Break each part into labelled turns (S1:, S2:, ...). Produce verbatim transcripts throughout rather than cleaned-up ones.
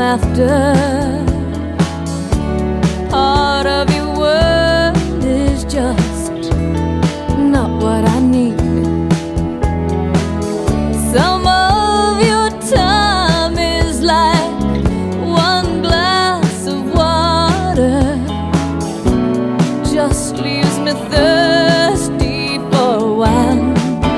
S1: after. Part of your world is just not what I need. Some of your time is like one glass of water, just leaves me thirsty for a while.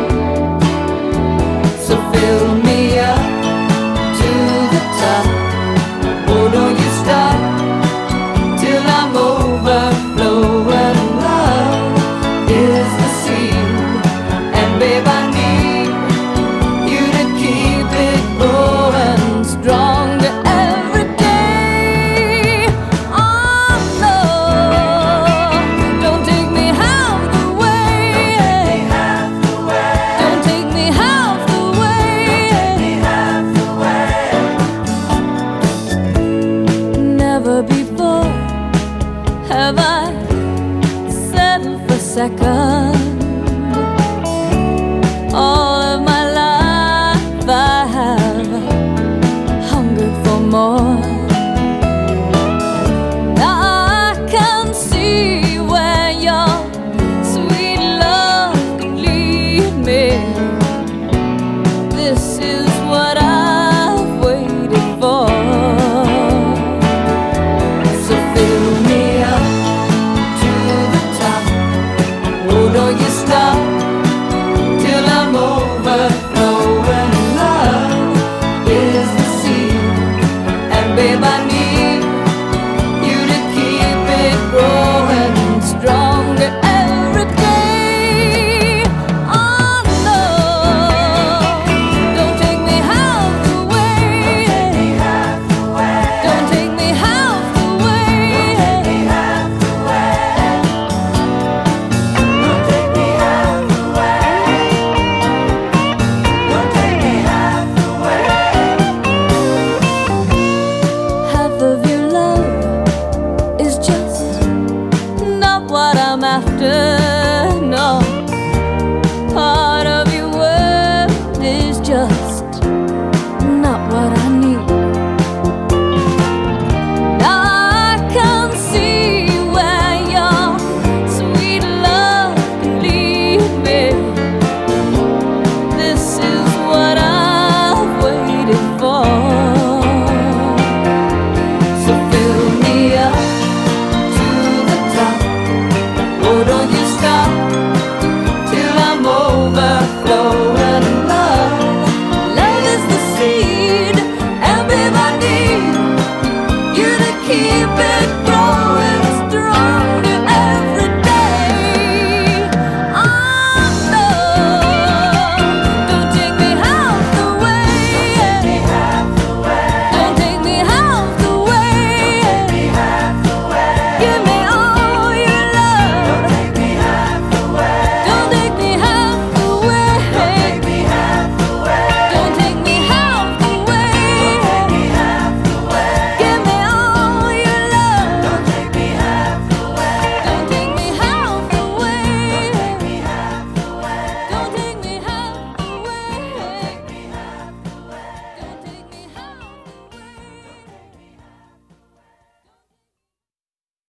S1: So fill me up to the top. Oh, don't you stop till I'm overflowing. Love is the seed, and babe, I need you to keep it going stronger every day. Oh no, don't take me half the way. Don't take me half the way. Never before have I settled for second. All of my life I have hungered for more. Now I can see where your sweet love can lead me. This is what I've waited for. So fill me up to the top. Oh, don't you stop till I'm overflowing. Love is the seed, and babe, I